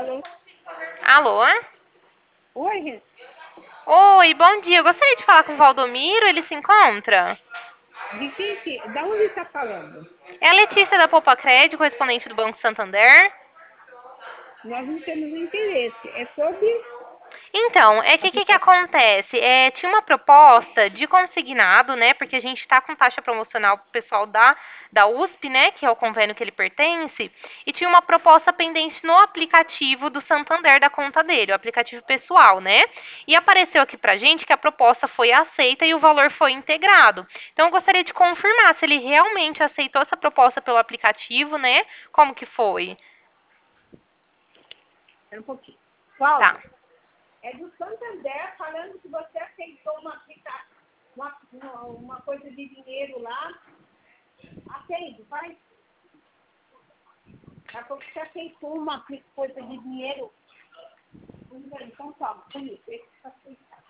Alô? Alô? Oi, Rê. Oi, bom dia. Eu gostaria de falar com o Valdomiro, ele se encontra? De quem que... Da onde está falando? É a Letícia da Poupa Crédito, correspondente do Banco Santander. Nós não temos interesse. É sobre Então, é que o que aplicação. acontece? Tinha uma proposta de consignado, né? Porque a gente está com taxa promocional pro pessoal da USP, né? Que é o convênio que ele pertence. E tinha uma proposta pendente no aplicativo do Santander da conta dele, o aplicativo pessoal, né? E apareceu aqui pra gente que a proposta foi aceita e o valor foi integrado. Então, eu gostaria de confirmar se ele realmente aceitou essa proposta pelo aplicativo, né? Como que foi? Espera um pouquinho. Tá. Cláudio, é do Santander falando que você aceitou uma coisa de dinheiro lá. Aceito, vai. Ela falou que você aceitou uma coisa de dinheiro. Então toma, por isso. Esse que aceitar.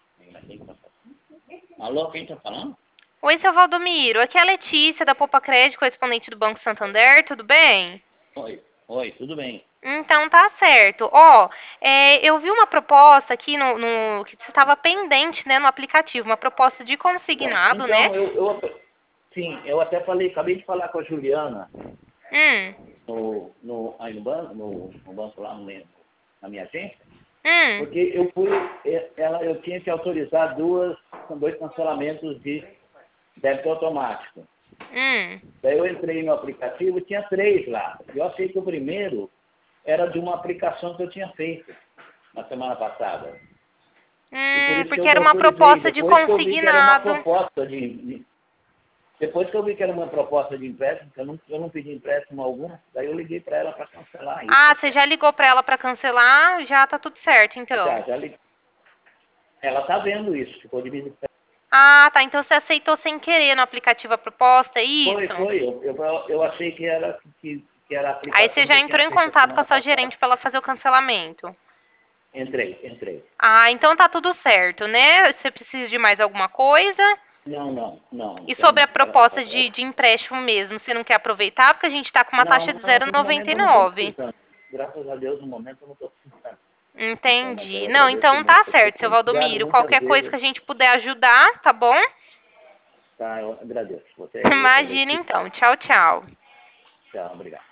Alô, quem tá falando? Oi, seu Valdomiro. Aqui é a Letícia, da Poupa Crédito, correspondente do Banco Santander. Tudo bem? Oi, tudo bem. Então, tá certo. Ó, eu vi uma proposta aqui que estava pendente, né, no aplicativo. Uma proposta de consignado, né? Então, sim, eu até falei, acabei de falar com a Juliana Hum, aí no banco, no banco lá na minha agência, hum, porque eu tinha que autorizar dois cancelamentos de débito automático. hum. Daí eu entrei no aplicativo e tinha 3 lá. Eu achei que o primeiro era de uma aplicação que eu tinha feito na semana passada. E por isso que Porque eu era uma autorizei. proposta de Depois que eu vi que era uma consignado. proposta depois que eu vi que era uma proposta de empréstimo, que eu não pedi empréstimo algum, daí eu liguei para ela para cancelar isso. Ah, você já ligou pra ela pra cancelar? Já tá tudo certo, então. Já liguei. Ela tá vendo isso, ficou de me. Ah, tá. Então você aceitou sem querer no aplicativo a proposta, é isso? Foi. Eu achei que era a Aí você aplicação que já eu tinha entrou em feito a contato com semana a sua passada. gerente para ela fazer o cancelamento. Entrei. Ah, então tá tudo certo, né? Você precisa de mais alguma coisa? Não. E sobre Então, a proposta de empréstimo mesmo, você não quer aproveitar? Porque a gente tá com uma taxa de no momento eu não estou 0,99. precisando. Graças a Deus, no momento eu não estou precisando. Então, mas Entendi. eu Não, agradeço então tá muito. Vocês certo, seu têm ligado Valdomiro. muitas Qualquer coisa que vezes. a gente puder ajudar, tá bom? Tá, eu agradeço. Você é Imagina Letícia. então. Tchau, tchau. Tchau, obrigado.